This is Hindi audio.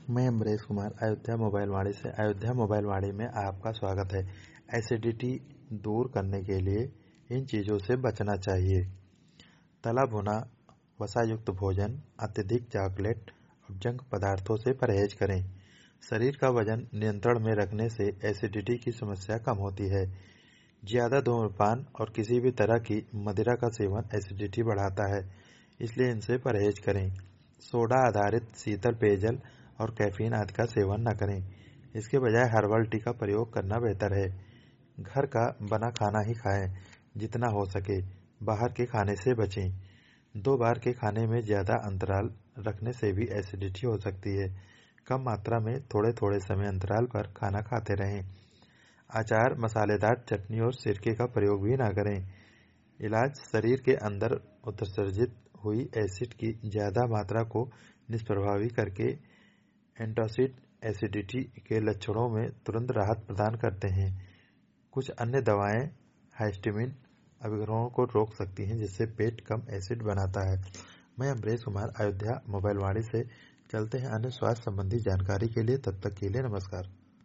मैं अमरेश कुमार अयोध्या मोबाइल वाणी से अयोध्या मोबाइल वाणी में आपका स्वागत है। एसिडिटी दूर करने के लिए इन चीज़ों से बचना चाहिए। तला भुना वसायुक्त भोजन, अत्यधिक चॉकलेट और जंक पदार्थों से परहेज करें। शरीर का वजन नियंत्रण में रखने से एसिडिटी की समस्या कम होती है। ज़्यादा धूम्रपान और किसी भी तरह की मदिरा का सेवन एसिडिटी बढ़ाता है, इसलिए इनसे परहेज करें। सोडा आधारित शीतल पेयजल और कैफीन आदि का सेवन न करें। इसके बजाय हर्बल टी का प्रयोग करना बेहतर है। घर का बना खाना ही खाएं, जितना हो सके। बाहर के खाने से बचें। 2 बार के खाने में ज़्यादा अंतराल रखने से भी एसिडिटी हो सकती है। कम मात्रा में थोड़े थोड़े समय अंतराल पर खाना खाते रहें। अचार, मसालेदार चटनी और सिरके का प्रयोग भी न करें। इलाज शरीर के अंदर उत्सर्जित हुई एसिड की ज़्यादा मात्रा को निष्प्रभावी करके एंटासिड एसिडिटी के लक्षणों में तुरंत राहत प्रदान करते हैं। कुछ अन्य दवाएं हिस्टामिन अभिग्रहण को रोक सकती हैं, जिससे पेट कम एसिड बनाता है। मैं अमरेश कुमार अयोध्या मोबाइल वाणी से। चलते हैं अन्य स्वास्थ्य संबंधी जानकारी के लिए। तब तक के लिए नमस्कार।